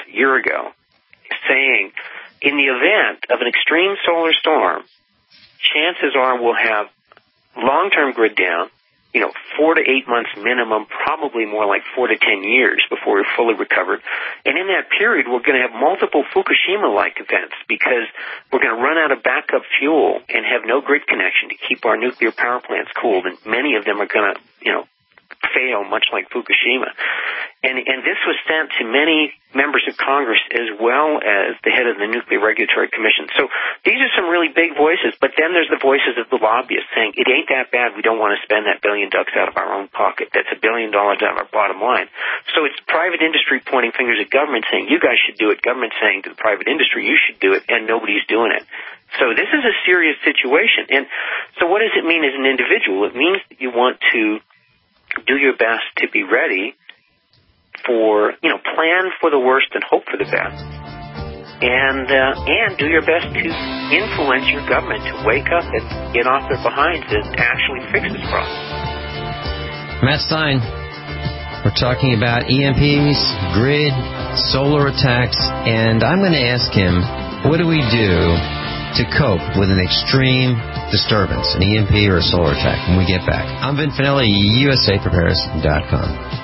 a year ago, saying in the event of an extreme solar storm, chances are we'll have long-term grid down, you know, four to eight months minimum, probably more like four to ten years before we're fully recovered. And in that period, we're going to have multiple Fukushima-like events because we're going to run out of backup fuel and have no grid connection to keep our nuclear power plants cooled. And many of them are going to, you know, fail, much like Fukushima. And, and this was sent to many members of Congress as well as the head of the Nuclear Regulatory Commission. So these are some really big voices, but then there's the voices of the lobbyists saying, it ain't that bad, we don't want to spend that billion bucks out of our own pocket. That's a billion dollars out of our bottom line. So it's private industry pointing fingers at government saying, you guys should do it, government saying to the private industry, you should do it, and nobody's doing it. So this is a serious situation. And so what does it mean as an individual? It means that you want to do your best to be ready for, you know, plan for the worst and hope for the best. And uh, and do your best to influence your government to wake up and get off their behinds and actually fix this problem. Matt Stein, we're talking about E M Ps, grid, solar attacks, and I'm going to ask him, what do we do to cope with an extreme disturbance, an E M P or a solar attack, when we get back? I'm Vin Finelli, U S A Prepares dot com.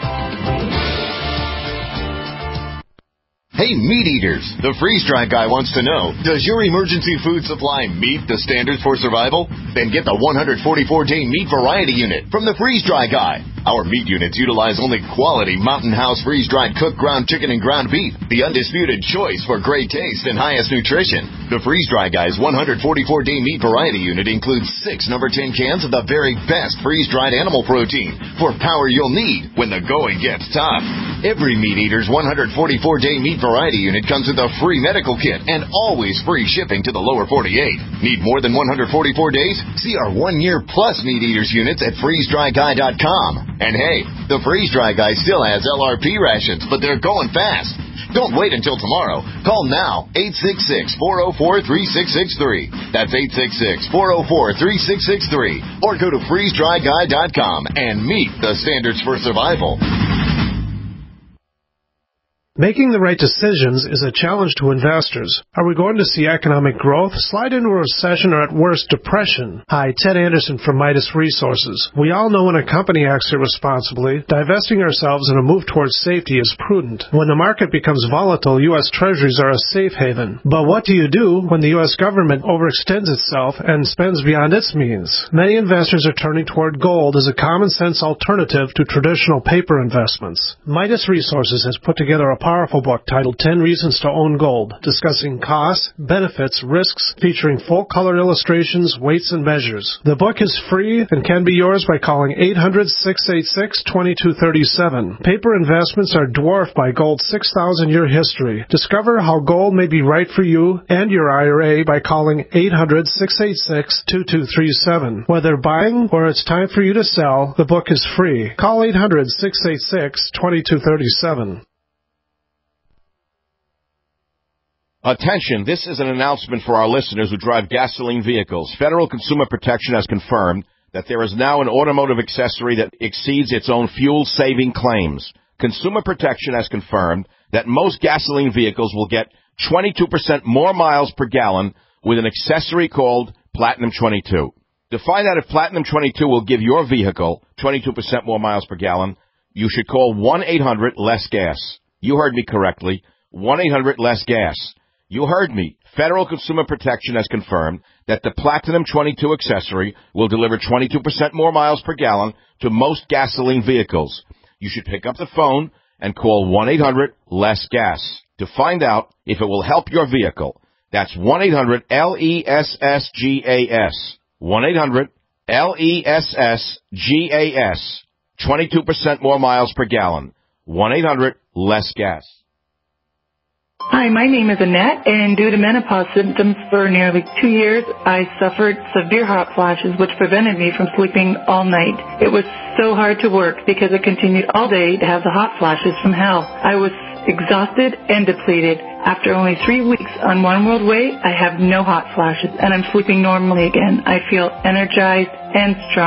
Hey, meat eaters, the freeze-dry guy wants to know, does your emergency food supply meet the standards for survival? Then get the one forty-four day meat variety unit from the freeze-dry guy. Our meat units utilize only quality Mountain House freeze-dried cooked ground chicken and ground beef, the undisputed choice for great taste and highest nutrition. The freeze-dry guy's one forty-four day meat variety unit includes six number ten cans of the very best freeze-dried animal protein for power you'll need when the going gets tough. Every meat eater's one forty-four day meat variety unit comes with a free medical kit and always free shipping to the lower forty-eight. Need more than one forty-four days? See our one-year plus meat eaters units at freeze dry guy dot com. And hey, the freeze-dry guy still has L R P rations, but they're going fast. Don't wait until tomorrow. Call now, eight six six, four oh four, three six six three. That's eight six six, four oh four, three six six three. Or go to freeze dry guy dot com and meet the standards for survival. Making the right decisions is a challenge to investors. Are we going to see economic growth, slide into a recession, or at worst, depression? Hi, Ted Anderson from Midas Resources. We all know when a company acts irresponsibly, divesting ourselves in a move towards safety is prudent. When the market becomes volatile, U S Treasuries are a safe haven. But what do you do when the U S government overextends itself and spends beyond its means? Many investors are turning toward gold as a common-sense alternative to traditional paper investments. Midas Resources has put together a powerful book titled ten Reasons to Own Gold, discussing costs, benefits, risks, featuring full-color illustrations, weights, and measures. The book is free and can be yours by calling eight hundred, six eight six, two two three seven. Paper investments are dwarfed by gold's six thousand year history. Discover how gold may be right for you and your I R A by calling eight hundred, six eight six, two two three seven. Whether buying or it's time for you to sell, the book is free. Call eight hundred, six eight six, two two three seven. Attention, this is an announcement for our listeners who drive gasoline vehicles. Federal Consumer Protection has confirmed that there is now an automotive accessory that exceeds its own fuel-saving claims. Consumer Protection has confirmed that most gasoline vehicles will get twenty-two percent more miles per gallon with an accessory called Platinum twenty-two. To find out if Platinum twenty-two will give your vehicle twenty-two percent more miles per gallon, you should call one eight hundred less gas. You heard me correctly, one eight hundred less gas. You heard me. Federal Consumer Protection has confirmed that the Platinum twenty-two accessory will deliver twenty-two percent more miles per gallon to most gasoline vehicles. You should pick up the phone and call one eight hundred less gas to find out if it will help your vehicle. That's one eight hundred L E S S G A S. one eight hundred L E S S G A S. twenty-two percent more miles per gallon. one eight hundred less gas. Hi, my name is Annette, and due to menopause symptoms for nearly two years, I suffered severe hot flashes, which prevented me from sleeping all night. It was so hard to work because it continued all day to have the hot flashes from hell. I was exhausted and depleted. After only three weeks on One World Way, I have no hot flashes, and I'm sleeping normally again. I feel energized and strong.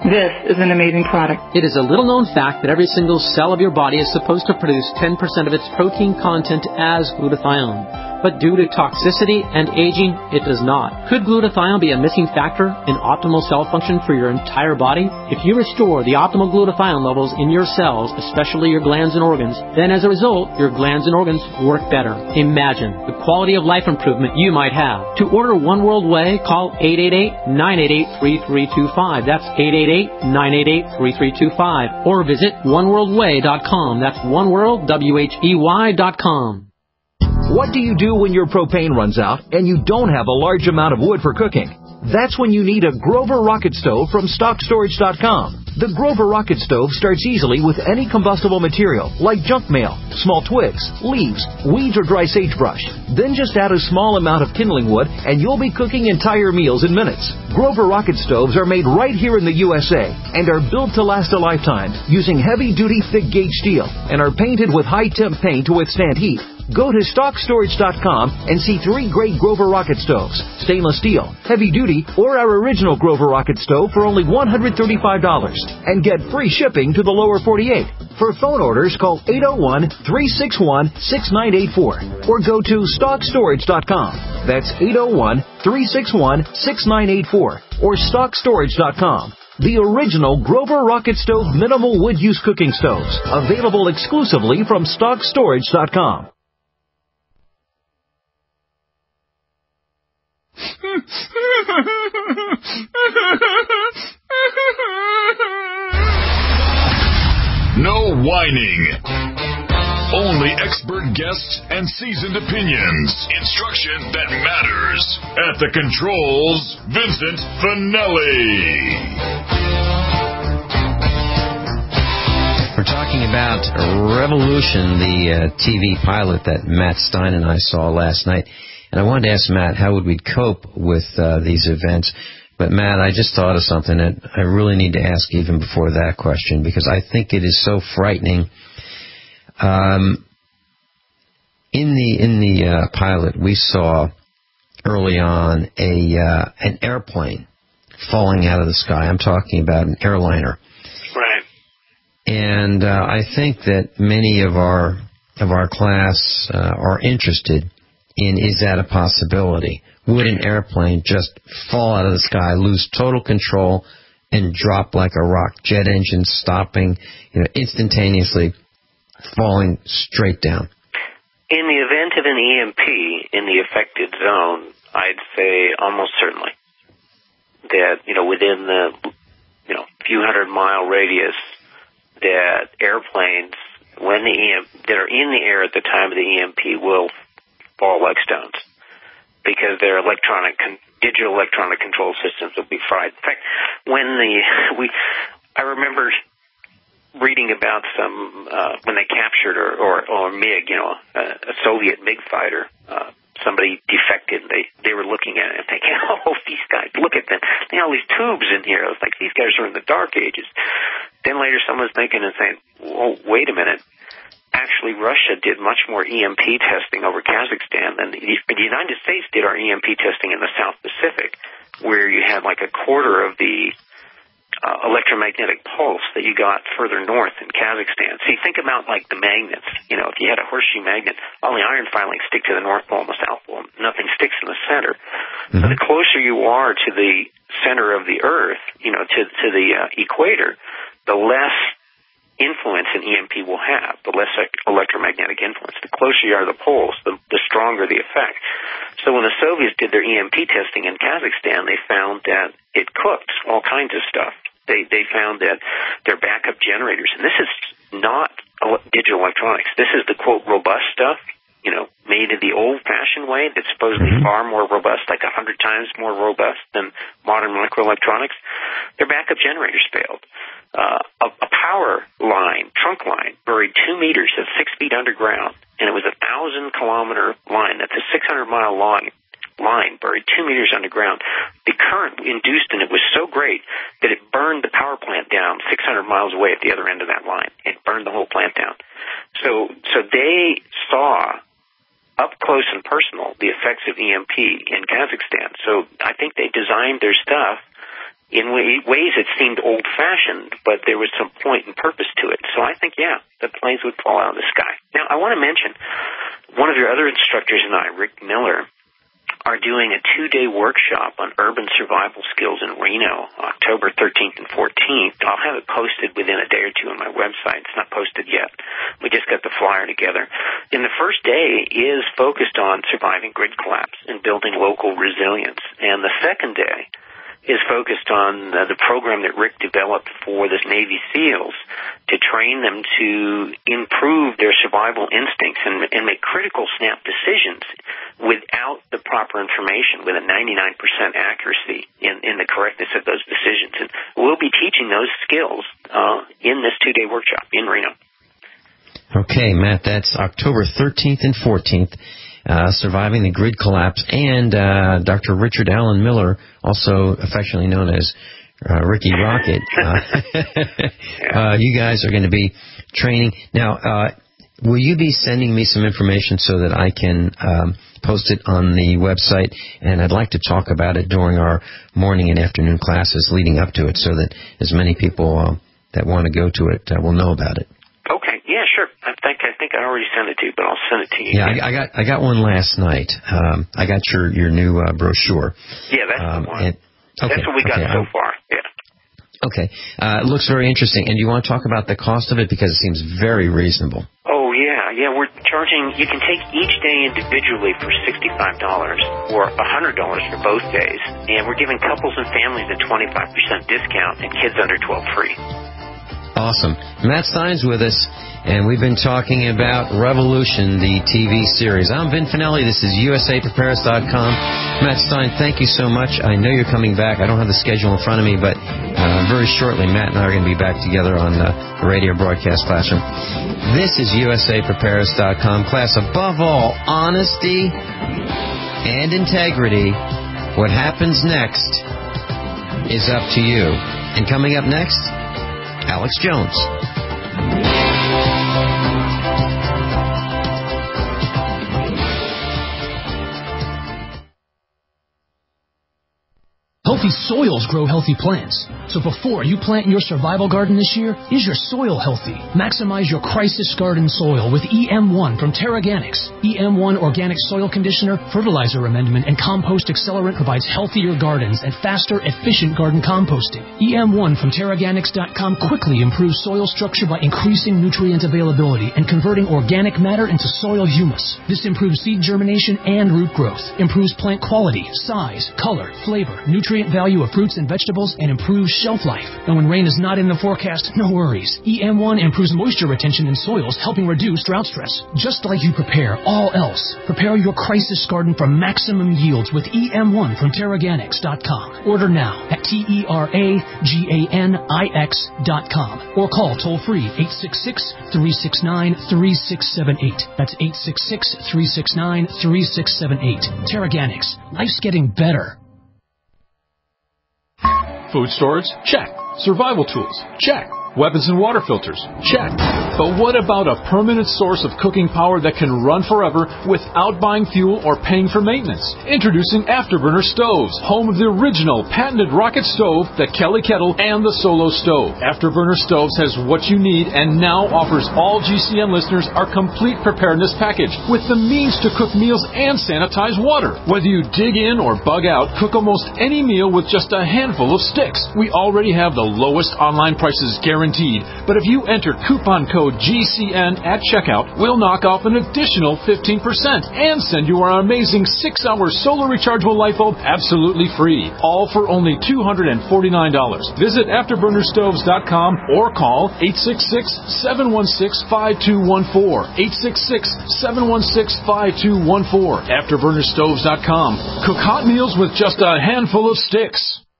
This is an amazing product. It is a little-known fact that every single cell of your body is supposed to produce ten percent of its protein content as glutathione. But due to toxicity and aging, it does not. Could glutathione be a missing factor in optimal cell function for your entire body? If you restore the optimal glutathione levels in your cells, especially your glands and organs, then as a result, your glands and organs work better. Imagine the quality of life improvement you might have. To order One World Whey, call eight eight eight, nine eight eight, three three two five. That's eight eight eight, nine eight eight, three three two five. Or visit one world whey dot com. That's oneworld, W H E Y dot com. What do you do when your propane runs out and you don't have a large amount of wood for cooking? That's when you need a Grover Rocket Stove from stock storage dot com. The Grover Rocket Stove starts easily with any combustible material like junk mail, small twigs, leaves, weeds, or dry sagebrush. Then just add a small amount of kindling wood and you'll be cooking entire meals in minutes. Grover Rocket Stoves are made right here in the U S A and are built to last a lifetime using heavy-duty thick-gauge steel and are painted with high-temp paint to withstand heat. Go to stock storage dot com and see three great Grover Rocket Stoves, stainless steel, heavy-duty, or our original Grover Rocket Stove for only one hundred thirty-five dollars and get free shipping to the lower forty-eight. For phone orders, call eight oh one, three six one, six nine eight four or go to stock storage dot com. That's eight oh one, three six one, six nine eight four or stock storage dot com. The original Grover Rocket Stove minimal wood use cooking stoves, available exclusively from stock storage dot com. No whining. Only expert guests and seasoned opinions. Instruction that matters. At the controls, Vincent Finelli. We're talking about Revolution, the uh, T V pilot that Matt Stein and I saw last night. And I wanted to ask Matt how would we cope with uh, these events. But, Matt, I just thought of something that I really need to ask even before that question, because I think it is so frightening. Um, in the in the uh, pilot, we saw early on a uh, an airplane falling out of the sky. I'm talking about an airliner. Right. And uh, I think that many of our of our class uh, are interested in, is that a possibility? Would an airplane just fall out of the sky, lose total control, and drop like a rock? Jet engine stopping, you know, instantaneously, falling straight down. In the event of an E M P in the affected zone, I'd say almost certainly that, you know, within the, you know, few hundred mile radius, that airplanes, when the E M P, that are in the air at the time of the E M P, will fall like stones, because their electronic, digital electronic control systems will be fried. In fact, when the we, I remember reading about some uh, when they captured or or, or MiG, you know, a, a Soviet MiG fighter. Uh, somebody defected. They they were looking at it and thinking, oh, these guys, look at them. They have all these tubes in here. I was like, these guys are in the dark ages. Then later, someone's thinking and saying, oh, wait a minute. Actually, Russia did much more E M P testing over Kazakhstan than the, the United States did our E M P testing in the South Pacific, where you had like a quarter of the uh, electromagnetic pulse that you got further north in Kazakhstan. See, think about like the magnets. You know, if you had a horseshoe magnet, all the iron filings stick to the North Pole and the South Pole. Nothing sticks in the center. Mm-hmm. So the closer you are to the center of the Earth, you know, to, to the uh, equator, the less influence an E M P will have, the less electromagnetic influence. The closer you are to the poles, the, the stronger the effect. So when the Soviets did their E M P testing in Kazakhstan, they found that it cooked all kinds of stuff. They they found that their backup generators, and this is not digital electronics, this is the, quote, robust stuff, you know, made in the old-fashioned way that's supposedly mm-hmm. far more robust, like a hundred times more robust than modern microelectronics. Their backup generators failed. Uh, a, a power line, trunk line, buried two meters at six feet underground, and it was a thousand kilometer line. That's a six hundred mile long line buried two meters underground. The current induced in it was so great that it burned the power plant down six hundred miles away at the other end of that line. It burned the whole plant down. So, so they saw up close and personal the effects of E M P in Kazakhstan. So I think they designed their stuff in ways it seemed old-fashioned, but there was some point and purpose to it. So I think, yeah, the planes would fall out of the sky. Now, I want to mention one of your other instructors and I, Rick Miller, are doing a two-day workshop on urban survival skills in Reno, October thirteenth and fourteenth. I'll have it posted within a day or two on my website. It's not posted yet. We just got the flyer together. And the first day is focused on surviving grid collapse and building local resilience. And the second day is focused on uh, the program that Rick developed for the Navy SEALs to train them to improve their survival instincts and, and make critical snap decisions without the proper information, with a ninety-nine percent accuracy in, in the correctness of those decisions. And we'll be teaching those skills uh, in this two-day workshop in Reno. Okay, Matt, that's October thirteenth and fourteenth. Uh, surviving the grid collapse, and uh, Doctor Richard Allen Miller, also affectionately known as uh, Ricky Rocket. Uh, uh, you guys are going to be training. Now, uh, will you be sending me some information so that I can um, post it on the website? And I'd like to talk about it during our morning and afternoon classes leading up to it, so that as many people uh, that want to go to it uh, will know about it. Okay, yeah, sure. I think I think I already sent it to you, but I'll send it to you. Yeah, I, I got I got one last night. Um, I got your your new uh, brochure. Yeah, that's um, the one. And, okay, that's what we got okay, so I'll, far. Yeah. Okay, uh, it looks very interesting. And do you want to talk about the cost of it, because it seems very reasonable? Oh yeah, yeah. We're charging. You can take each day individually for sixty-five dollars, or a hundred dollars for both days, and we're giving couples and families a twenty-five percent discount, and kids under twelve free. Awesome. Matt Stein's with us, and we've been talking about Revolution, the T V series. I'm Vin Finelli. This is U S A Prepares dot com. Matt Stein, thank you so much. I know you're coming back. I don't have the schedule in front of me, but uh, very shortly, Matt and I are going to be back together on uh, the radio broadcast classroom. This is U S A Prepares dot com. Class, above all, honesty and integrity. What happens next is up to you. And coming up next, Alex Jones. Healthy soils grow healthy plants. So before you plant your survival garden this year, is your soil healthy? Maximize your crisis garden soil with E M one from Terraganics. E M one Organic Soil Conditioner, Fertilizer Amendment, and Compost Accelerant provides healthier gardens and faster, efficient garden composting. E M one from Terraganics dot com quickly improves soil structure by increasing nutrient availability and converting organic matter into soil humus. This improves seed germination and root growth, improves plant quality, size, color, flavor, nutrient value of fruits and vegetables, and improves shelf life. And when rain is not in the forecast, no worries. E M one improves moisture retention in soils, helping reduce drought stress. Just like you prepare all else, prepare your crisis garden for maximum yields with E M one from Terraganics dot com. Order now at T E R A G A N I X dot com or call toll-free eight six six, three six nine, three six seven eight. That's eight six six, three six nine, three six seven eight. Terraganics. Life's getting better. Food storage? Check. Survival tools? Check. Weapons and water filters? Check. But what about a permanent source of cooking power that can run forever without buying fuel or paying for maintenance? Introducing Afterburner Stoves, home of the original patented rocket stove, the Kelly Kettle, and the Solo Stove. Afterburner Stoves has what you need and now offers all G C N listeners our complete preparedness package with the means to cook meals and sanitize water. Whether you dig in or bug out, cook almost any meal with just a handful of sticks. We already have the lowest online prices guaranteed. But if you enter coupon code G C N at checkout, we'll knock off an additional fifteen percent and send you our amazing six hour solar rechargeable light bulb absolutely free. All for only two hundred forty-nine dollars. Visit afterburner stoves dot com or call eight six six, seven one six, five two one four. eight six six, seven one six, five two one four. afterburner stoves dot com. Cook hot meals with just a handful of sticks.